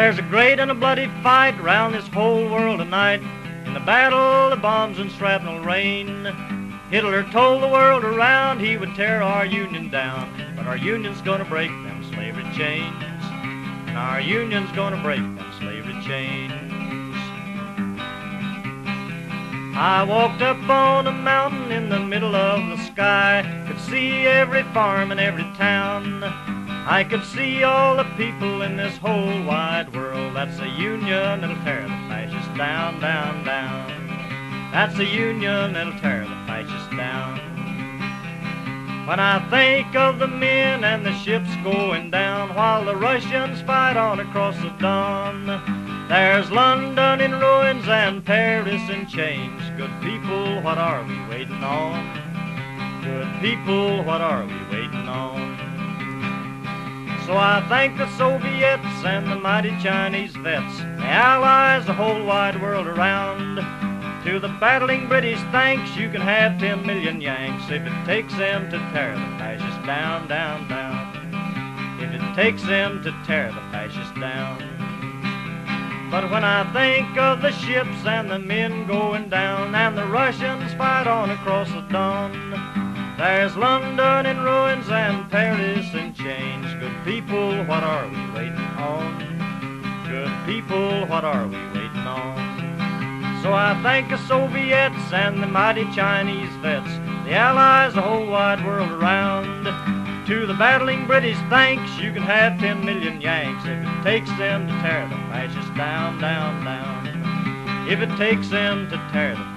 There's a great and a bloody fight round this whole world tonight. In the battle of bombs and shrapnel rain, Hitler told the world around he would tear our Union down. But our Union's gonna break them slavery chains, and our Union's gonna break them slavery chains. I walked up on a mountain in the middle of the sky, could see every farm and every town. I could see all the people in this whole wide world. That's the Union that'll tear the fascists down, down, down. That's the Union that'll tear the fascists down. When I think of the men and the ships going down while the Russians fight on across the Don, there's London in ruins and Paris in chains. Good people, what are we waiting on? Good people, what are we waiting on? So I thank the Soviets and the mighty Chinese vets, the Allies, the whole wide world around. To the battling British, thanks, you can have 10 million Yanks if it takes them to tear the fascists down, down, down. If it takes them to tear the fascists down. But when I think of the ships and the men going down and the Russians fight on across the Don, there's London in ruins and Paris in chains. Good people, what are we waiting on? Good people, what are we waiting on? So I thank the Soviets and the mighty Chinese vets, the Allies, the whole wide world around. To the battling British, thanks, you can have 10 million Yanks if it takes them to tear the fascists down, down, down. If it takes them to tear the